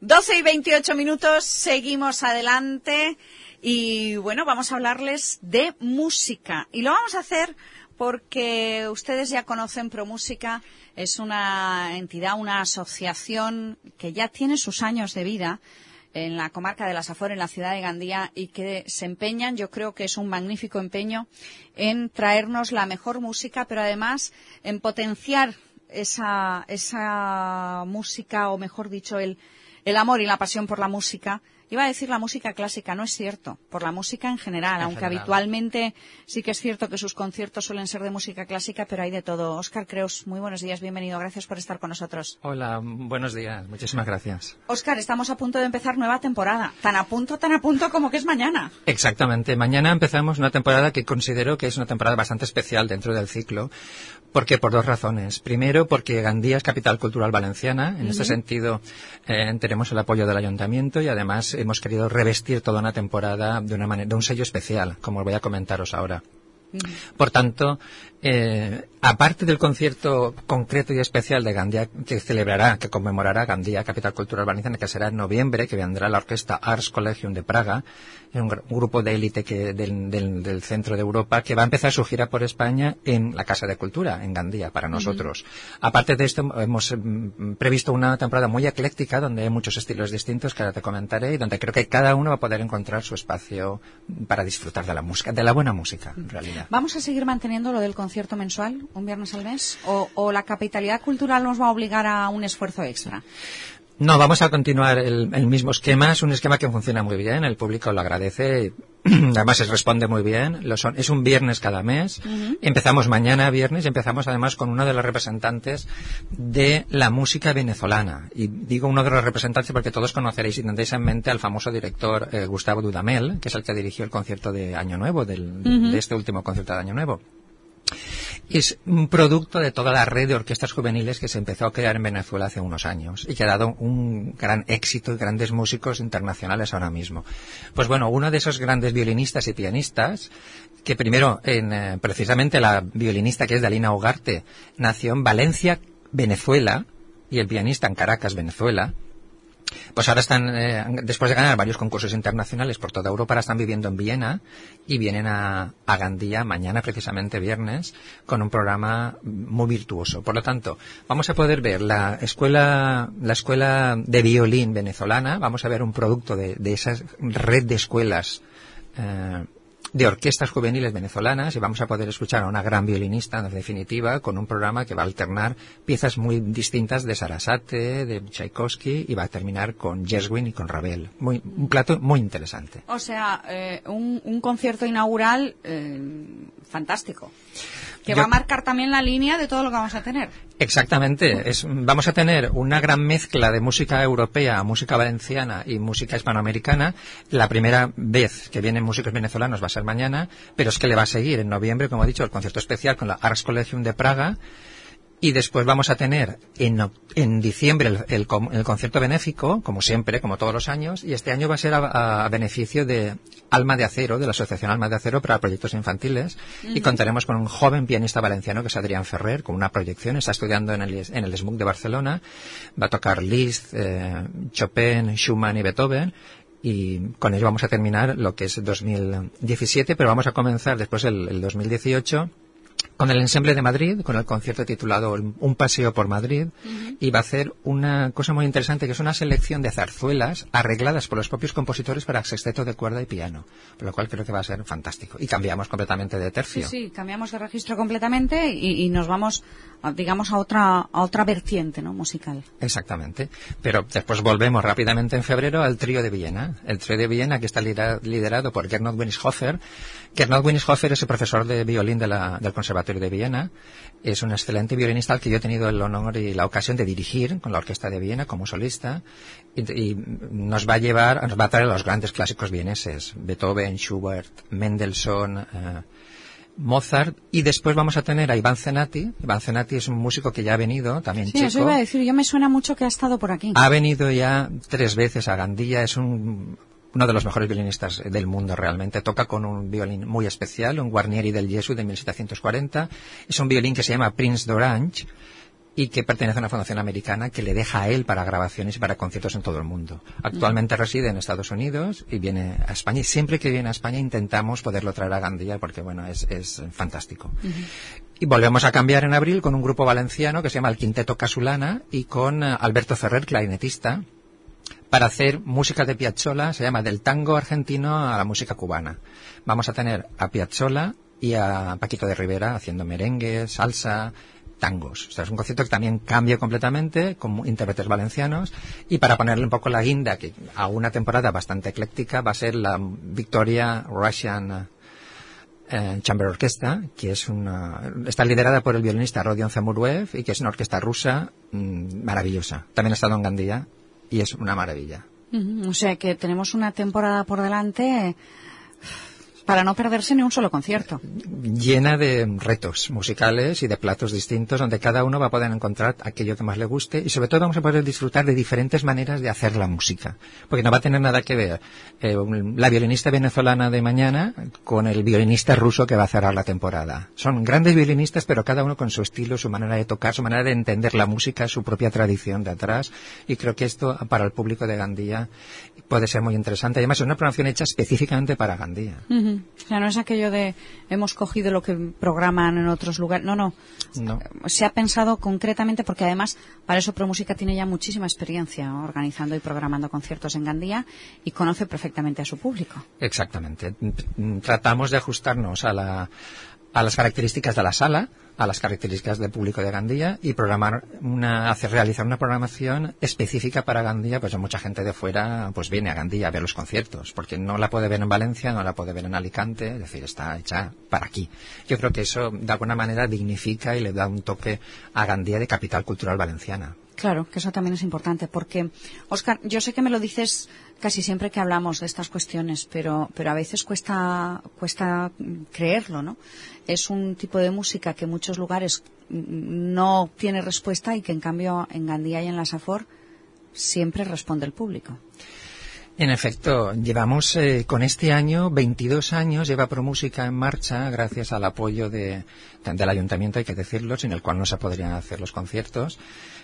12:28, seguimos adelante y bueno, vamos a hablarles de música y lo vamos a hacer porque ustedes ya conocen ProMúsica, es una entidad, una asociación que ya tiene sus años de vida en la comarca de la Safor, en la ciudad de Gandía, y que se empeñan, yo creo que es un magnífico empeño, en traernos la mejor música, pero además en potenciar esa música, o mejor dicho, el amor y la pasión por la música. Iba a decir la música clásica, no es cierto, por la música en general, aunque habitualmente sí que es cierto que sus conciertos suelen ser de música clásica, pero hay de todo. Óscar Creus, muy buenos días, bienvenido, gracias por estar con nosotros. Hola, buenos días, muchísimas gracias. Óscar, estamos a punto de empezar nueva temporada, tan a punto como que es mañana. Exactamente, mañana empezamos una temporada que considero que es una temporada bastante especial dentro del ciclo, porque por dos razones. Primero, porque Gandía es capital cultural valenciana, en este sentido tenemos el apoyo del ayuntamiento y además hemos querido revestir toda una temporada de una manera, de un sello especial, como voy a comentaros ahora. Por tanto, aparte del concierto concreto y especial de Gandía que conmemorará Gandía, capital cultural valenciana, que será en noviembre, que vendrá la orquesta Ars Collegium de Praga, un grupo de élite del centro de Europa, que va a empezar su gira por España en la Casa de Cultura, en Gandía, para nosotros. Aparte de esto, hemos previsto una temporada muy ecléctica, donde hay muchos estilos distintos que ahora te comentaré, y donde creo que cada uno va a poder encontrar su espacio para disfrutar de la música, de la buena música, en realidad. ¿Vamos a seguir manteniendo lo del concierto mensual, un viernes al mes? ¿O la capitalidad cultural nos va a obligar a un esfuerzo extra? No, vamos a continuar el mismo esquema. Es un esquema que funciona muy bien, el público lo agradece, además se responde muy bien. Es un viernes cada mes. Empezamos mañana viernes y empezamos además con uno de los representantes de la música venezolana. Y digo uno de los representantes porque todos conoceréis y tendréis en mente al famoso director Gustavo Dudamel, que es el que dirigió el concierto de Año Nuevo, de este último concierto de Año Nuevo. Es un producto de toda la red de orquestas juveniles que se empezó a crear en Venezuela hace unos años y que ha dado un gran éxito y grandes músicos internacionales ahora mismo. Pues bueno, uno de esos grandes violinistas y pianistas, que primero, precisamente la violinista que es Dalina Ugarte, nació en Valencia, Venezuela, y el pianista en Caracas, Venezuela. Pues ahora están, después de ganar varios concursos internacionales por toda Europa, ahora están viviendo en Viena y vienen a Gandía mañana, precisamente viernes, con un programa muy virtuoso. Por lo tanto, vamos a poder ver la escuela de violín venezolana, vamos a ver un producto de esa red de escuelas de orquestas juveniles venezolanas, y vamos a poder escuchar a una gran violinista, en definitiva, con un programa que va a alternar piezas muy distintas de Sarasate, de Tchaikovsky, y va a terminar con Gershwin y con Ravel. Un plato muy interesante. O sea, un concierto inaugural fantástico, que va a marcar también la línea de todo lo que vamos a tener. Exactamente. Vamos a tener una gran mezcla de música europea, música valenciana y música hispanoamericana. La primera vez que vienen músicos venezolanos va a ser mañana, pero es que le va a seguir en noviembre, como he dicho, el concierto especial con la Ars Collegium de Praga. Y después vamos a tener en diciembre el concierto benéfico, como siempre, como todos los años, y este año va a ser a beneficio de Alma de Acero, de la Asociación Alma de Acero para proyectos infantiles, y contaremos con un joven pianista valenciano que es Adrián Ferrer, con una proyección, está estudiando en el SMUC de Barcelona, va a tocar Liszt, Chopin, Schumann y Beethoven, y con ello vamos a terminar lo que es 2017, pero vamos a comenzar después el 2018 con el Ensemble de Madrid, con el concierto titulado Un paseo por Madrid, y va a hacer una cosa muy interesante, que es una selección de zarzuelas arregladas por los propios compositores para sexteto de cuerda y piano, por lo cual creo que va a ser fantástico. Y cambiamos completamente de tercio. Sí, cambiamos de registro completamente y nos vamos, digamos, a otra vertiente, ¿no?, musical. Exactamente. Pero después volvemos rápidamente en febrero al Trío de Viena. El Trío de Viena, que está liderado por Gernot Winishofer. Gernot Winishofer es el profesor de violín del Conservatorio de Viena. Es un excelente violinista al que yo he tenido el honor y la ocasión de dirigir con la Orquesta de Viena como solista, y nos va a traer a los grandes clásicos vieneses, Beethoven, Schubert, Mendelssohn, Mozart, y después vamos a tener a Iván Zenati. Iván Zenati es un músico que ya ha venido, también checo. Sí, eso iba a decir, yo me suena mucho que ha estado por aquí. Ha venido ya 3 veces a Gandía, es uno de los mejores violinistas del mundo realmente. Toca con un violín muy especial, un Guarnieri del Gesù de 1740. Es un violín que se llama Prince d'Orange, y que pertenece a una fundación americana que le deja a él para grabaciones y para conciertos en todo el mundo. Actualmente reside en Estados Unidos y viene a España, y siempre que viene a España intentamos poderlo traer a Gandía porque, bueno, es fantástico. Y volvemos a cambiar en abril con un grupo valenciano que se llama el Quinteto Casulana y con Alberto Ferrer, clarinetista, para hacer música de Piazzolla, se llama del tango argentino a la música cubana. Vamos a tener a Piazzolla y a Paquito de Rivera haciendo merengue, salsa, tangos. O sea, es un concierto que también cambia completamente con intérpretes valencianos, y para ponerle un poco la guinda que a una temporada bastante ecléctica va a ser la Victoria Russian Chamber Orchestra, que está liderada por el violinista Rodion Zamuruev y que es una orquesta rusa maravillosa. También ha estado en Gandía y es una maravilla. O sea que tenemos una temporada por delante para no perderse ni un solo concierto. Llena de retos musicales y de platos distintos, donde cada uno va a poder encontrar aquello que más le guste, y sobre todo vamos a poder disfrutar de diferentes maneras de hacer la música, porque no va a tener nada que ver la violinista venezolana de mañana con el violinista ruso que va a cerrar la temporada. Son grandes violinistas, pero cada uno con su estilo, su manera de tocar, su manera de entender la música, su propia tradición de atrás, y creo que esto para el público de Gandía puede ser muy interesante. Además es una programación hecha específicamente para Gandía. O sea, no es aquello de hemos cogido lo que programan en otros lugares. No. Se ha pensado concretamente, porque además para eso ProMúsica tiene ya muchísima experiencia organizando y programando conciertos en Gandía y conoce perfectamente a su público. Exactamente. Tratamos de ajustarnos a las características de la sala, a las características del público de Gandía, y realizar una programación específica para Gandía. Pues mucha gente de fuera pues viene a Gandía a ver los conciertos, porque no la puede ver en Valencia, no la puede ver en Alicante, es decir, está hecha para aquí. Yo creo que eso de alguna manera dignifica y le da un toque a Gandía de capital cultural valenciana. Claro, que eso también es importante, porque, Óscar, yo sé que me lo dices casi siempre que hablamos de estas cuestiones, pero a veces cuesta creerlo, ¿no? Es un tipo de música que en muchos lugares no tiene respuesta y que en cambio en Gandía y en la Safor siempre responde el público. En efecto, llevamos con este año 22 años, lleva ProMúsica en marcha gracias al apoyo del ayuntamiento, hay que decirlo, sin el cual no se podrían hacer los conciertos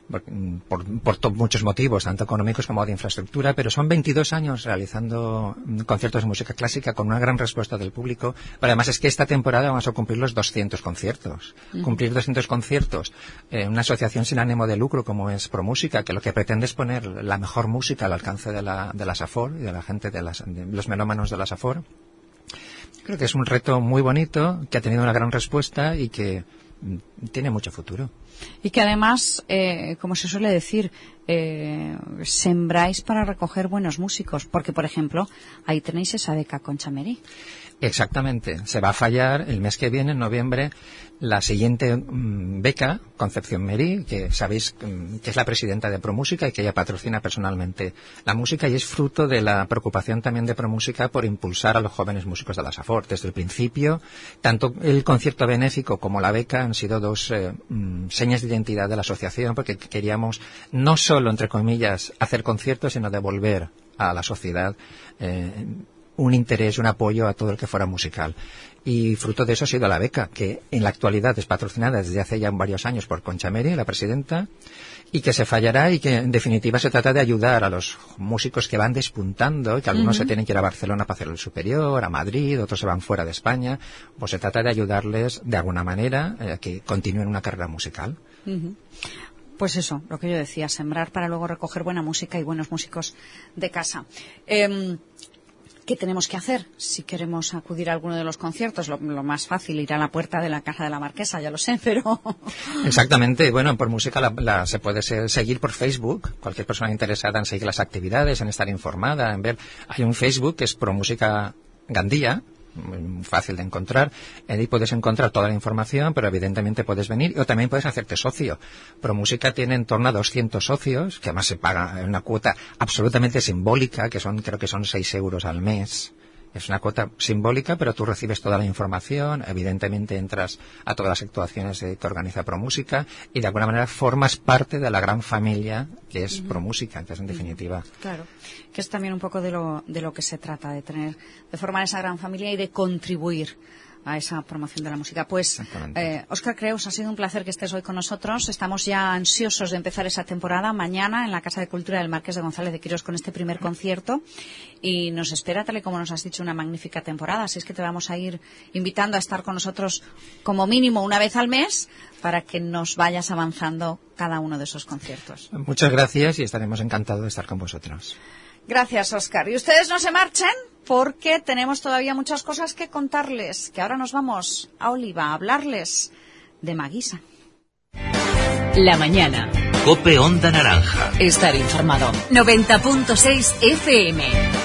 por muchos motivos, tanto económicos como de infraestructura, pero son 22 años realizando conciertos de música clásica con una gran respuesta del público. Pero además es que esta temporada vamos a cumplir los 200 conciertos. Cumplir 200 conciertos en una asociación sin ánimo de lucro como es ProMúsica, que lo que pretende es poner la mejor música al alcance de la Safor y de la gente, de los melómanos de la Safor. Creo que es un reto muy bonito, que ha tenido una gran respuesta y que tiene mucho futuro. Y que además, como se suele decir, sembráis para recoger buenos músicos, porque, por ejemplo, ahí tenéis esa beca Concha Merí. Exactamente. Se va a fallar el mes que viene, en noviembre, la siguiente beca, Concepción Merí, que sabéis que es la presidenta de ProMúsica y que ella patrocina personalmente la música, y es fruto de la preocupación también de ProMúsica por impulsar a los jóvenes músicos de la Safor. Desde el principio, tanto el concierto benéfico como la beca han sido dos señas de identidad de la asociación, porque queríamos no solo, entre comillas, hacer conciertos, sino devolver a la sociedad un interés, un apoyo a todo el que fuera musical. Y fruto de eso ha sido la beca, que en la actualidad es patrocinada desde hace ya varios años por Concha Merí, la presidenta, y que se fallará, y que en definitiva se trata de ayudar a los músicos que van despuntando, y que algunos se tienen que ir a Barcelona para hacer el superior, a Madrid, otros se van fuera de España. Pues se trata de ayudarles de alguna manera a que continúen una carrera musical. Pues eso, lo que yo decía, sembrar para luego recoger buena música y buenos músicos de casa. ¿Qué tenemos que hacer si queremos acudir a alguno de los conciertos? Lo más fácil, ir a la puerta de la Casa de la Marquesa, ya lo sé, pero... Exactamente. Bueno, por música se puede seguir por Facebook. Cualquier persona interesada en seguir las actividades, en estar informada, en ver... Hay un Facebook que es ProMúsica Gandía, muy fácil de encontrar. Ahí puedes encontrar toda la información, pero evidentemente puedes venir, o también puedes hacerte socio. ProMúsica tiene en torno a 200 socios, que además se paga una cuota absolutamente simbólica, creo que son 6 euros al mes. Es una cuota simbólica, pero tú recibes toda la información, evidentemente entras a todas las actuaciones que organiza ProMúsica, y de alguna manera formas parte de la gran familia que es ProMúsica, entonces en definitiva. Claro, que es también un poco de lo que se trata, de formar esa gran familia y de contribuir a esa promoción de la música. Pues, Óscar Creus, ha sido un placer que estés hoy con nosotros. Estamos ya ansiosos de empezar esa temporada mañana en la Casa de Cultura del Marqués de González de Quirós con este primer concierto. Y nos espera, tal y como nos has dicho, una magnífica temporada. Así es que te vamos a ir invitando a estar con nosotros como mínimo una vez al mes para que nos vayas avanzando cada uno de esos conciertos. Muchas gracias y estaremos encantados de estar con vosotros. Gracias, Óscar. Y ustedes no se marchen porque tenemos todavía muchas cosas que contarles, que ahora nos vamos a Oliva a hablarles de Maguisa. La mañana. COPE Onda Naranja. Estar informado. 90.6 FM.